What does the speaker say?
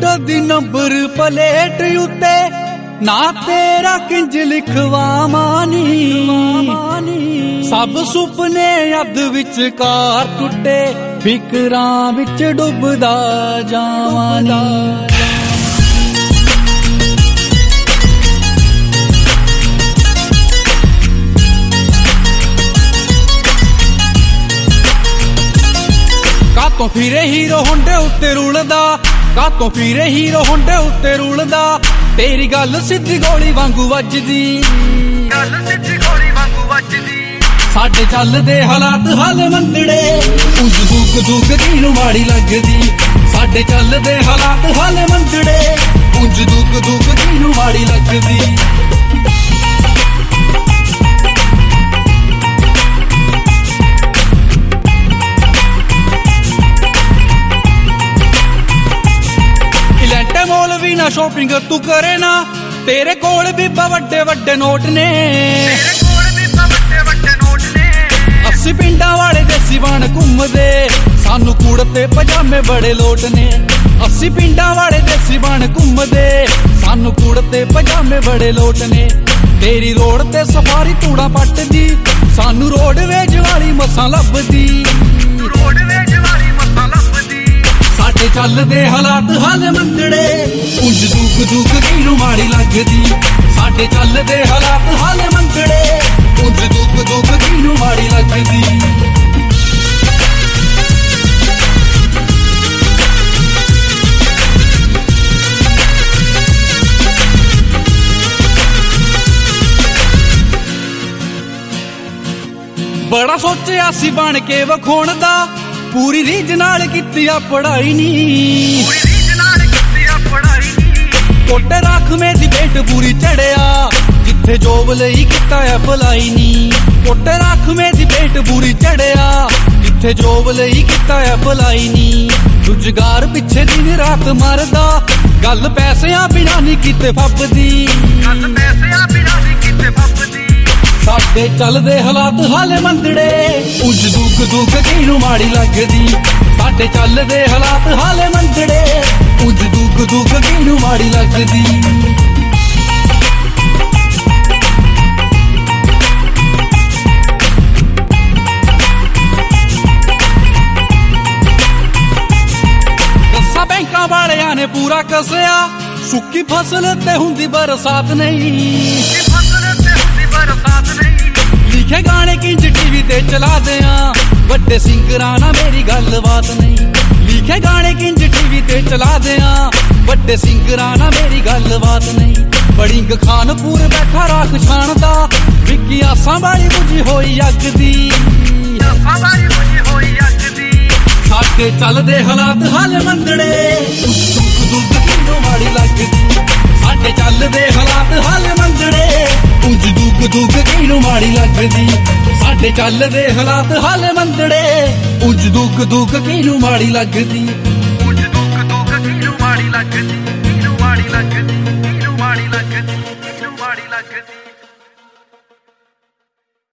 टुटदी number plate उत्ते ना तेरा किंज लिखवामानी सब सुपने अध विचकार टुटे फिकरां विच डुबदा जावानी कातों फिरे हीरो होंडे उत्ते रुलदा कातों फिरे हीरो होंडे उत्ते रुलदा तेरी गल सिद्धी गोली वांगू वजदी साडे चलदे हालात हाल मंदड़े उंज दुख दुख किनू माड़ी लगदी साडे चलदे हालात हाल मंदड़े उंज दुख दुख किनू माड़ी लगदी भी ना शॉपिंग तू करे ना तेरे कोल भी वड्डे वड्डे नोट ने 80 पिंडा वाले देसी बन घूमदे सानू कुड़ते पजामे बड़े लोट ने 80 पिंडा वाले देसी बन घूमदे सानू कुड़ते पजामे बड़े लोट ने तेरी रोड ते सफारी तूड़ा पटदी सानू रोडवेज वाली मसां लभदी साडे चलदे हालात हाल मंदड़े उंज दुख दुख किनू माड़ी लगदी साडे चलदे हालात हाल मंदड़े उंज दुख दुख किनू माड़ी लगदी बड़ा सोचिया सी बन के वखोण दा पूरी रीझ नाल कीती आ पढ़ाई नी कोटे राख में दी बेट पूरी चढ़िया जिथे जॉब लई कीता है भलाई नी कोटे राख में दी बेट पूरी चढ़िया जिथे जॉब लई कीता है भलाई नी रुजगार पिछे दिन रात मरदा गल पैसियां बिना नी कीते फबदी साडे चलदे हालात हाल मंदड़े उंज दुख दुख किनू माड़ी लगदी साडे चलदे हालात हाल मंदड़े उंज दुख दुख किनू माड़ी लगदी दसा बैंकां वालियां ने पूरा कसया सुक्की फसल ते हुंदी बरसात नहीं लिखे गाने किंज टीवी ते चला दियां वड्डे सिंगरां ना मेरी गलबात नहीं लिखे गाने किंज टीवी ते चला दियां वड्डे सिंगरां ना मेरी गलबात नहीं बड़िंग खानपुर बैठा राख छाणदा विक्की आसां वाली बुझी होई अग दी साडे चलदे हालात हाल मंदड़े दुख दुख किनू माड़ी लगदी साडे चलदे हालात हाल मंदड़े उंज दुख दुख किनू माड़ी लगदी साडे चलदे हालात हाल मंदड़े उंज दुख दुख किनू माड़ी लगदी उंज दुख दुख किनू माड़ी लगदी किनू माड़ी लगदी किनू माड़ी लगदी